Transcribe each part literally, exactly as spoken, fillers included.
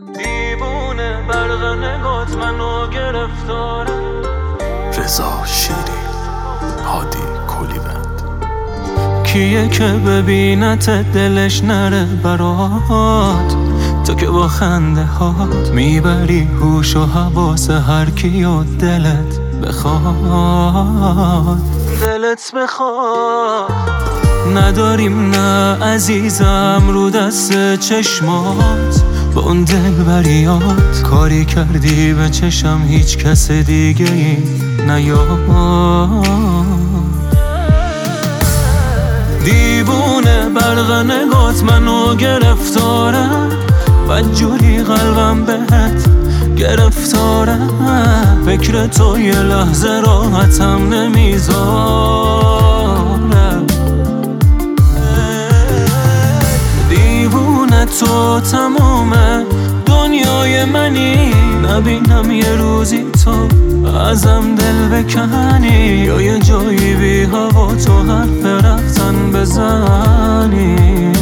دیوونه برق نگات منو گرفتاره. رضا شیری، هادی کلیوند. کیه که ببینت دلش نره برات، تو که با خنده هات میبری هوش و حواس هر کی و دلت بخواد. دلت بخواد نداریم نه عزیزم، رو دست چشمات با اون دلبریات کاری کردی به چشم هیچ کس دیگه ای نیاد. دیوونه برق نگات منو گرفتاره، بدجوری قلبم بهت گرفتاره. فکر تو یه لحظه راحتم نمیذاره. دیوونه تو تمام دنیای منی، نبینم یه روزی تو ازم دل بکنی، یا یه جایی بی هوا تو حرف رفتن بزنی.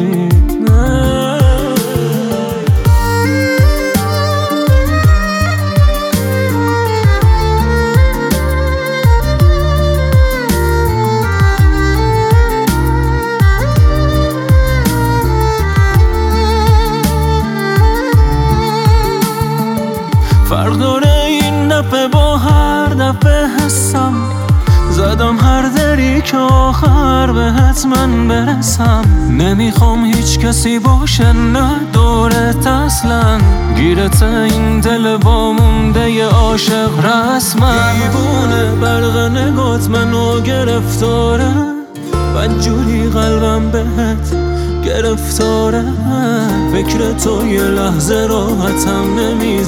فرق داره این دفعه با هر دفعه حسم، زدم هر دری که آخر بهت من برسم. نمیخوام هیچ کسی باشه نه دورت اصلا، گیرت این دل با مونده ی عاشق رسمم. دیوونه برق نگات منو گرفتاره، بدجوری قلبم بهت گرفتاره. فکر تو یه لحظه راحتم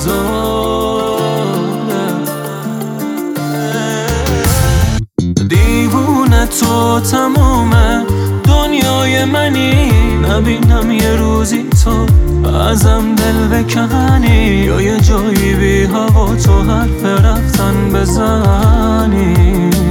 نمیذاره. دیوونه تو تمام دنیای منی، نبینم یه روزی تو ازم دل بکنی، یا یه جایی بی هوا تو حرف رفتن بزنی.